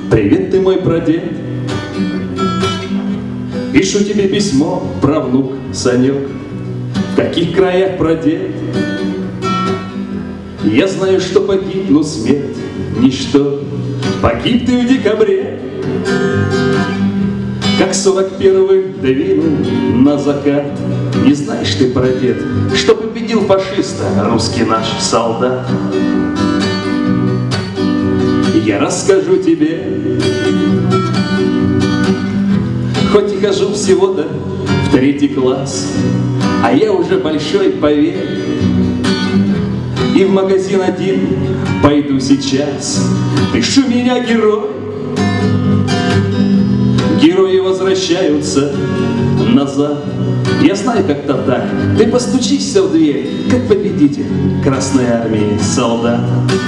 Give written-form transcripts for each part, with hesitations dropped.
Привет, ты мой прадед. Пишу тебе письмо, правнук Санек. В каких краях прадед? Я знаю, что погиб, но смерть ничто. Погиб ты в декабре, как 41-й двинул на закат. Не знаешь ты, прадед, что победил фашиста русский наш солдат. Я расскажу тебе, хоть и хожу всего-то в 3-й класс, а я уже большой, поверь. И в магазин один пойду сейчас. Пишу меня герой. Герои возвращаются назад. Я знаю, как-то так. Ты постучишься в дверь, как победитель Красной Армии солдат.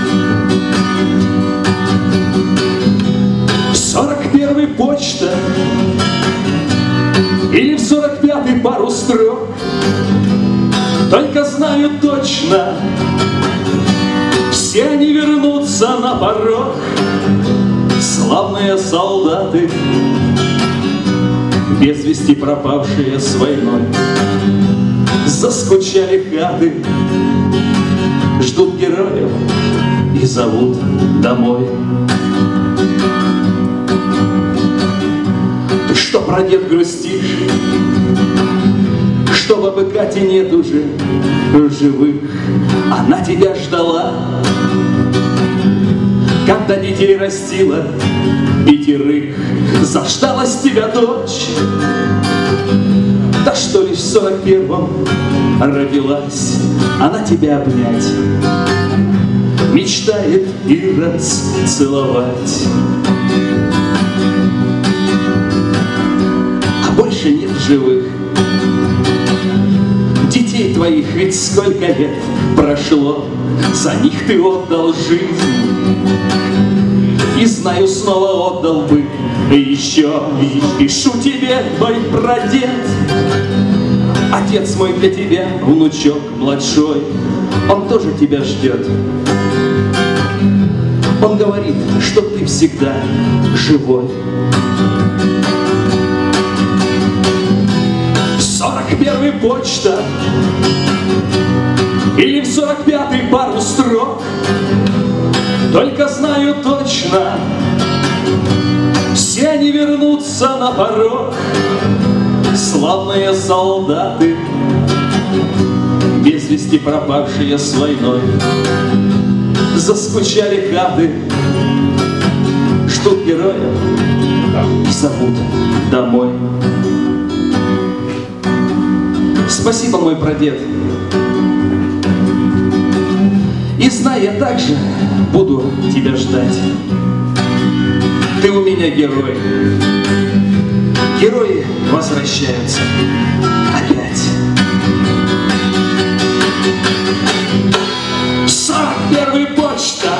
В 41-й почта или в 45-й пару строк. Только знаю точно, все они вернутся на порог. Славные солдаты, без вести пропавшие с войной, заскучали хаты, ждут героев и зовут домой. Ты что, прадед, грустишь, что бабы Кати нет уже в живых? Она тебя ждала, когда детей растила 5. Заждалась тебя дочь, да что лишь в 41-м родилась. Она тебя обнять мечтает и расцеловать. А больше нет живых детей твоих, ведь сколько лет прошло, за них ты отдал жизнь. И знаю, снова отдал бы еще. Пишу тебе, мой прадед, отец мой для тебя, внучок младшой, он тоже тебя ждет. Он говорит, что ты всегда живой. В 41-й почта или в 45-й пару строк. Только знаю точно, все они вернутся на порог. Славные солдаты, без вести пропавшие с войной, заскучали хаты, ждут героев и зовут домой. Спасибо, мой прадед. И знай, я также буду тебя ждать. Ты у меня герой. Герои возвращаются опять. 41-й почта,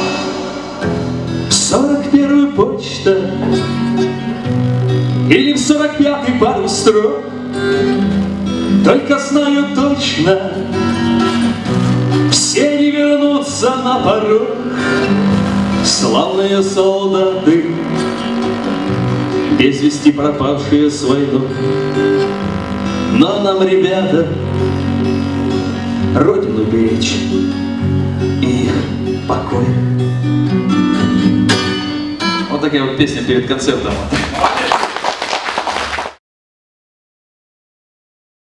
41-й почта, или в 45-й пару строк. Только знаю точно, все не вернутся на порог. Славные солдаты, без вести пропавшие с войной. Но нам, ребята, Родину беречь и покой. Вот такая вот песня перед концертом.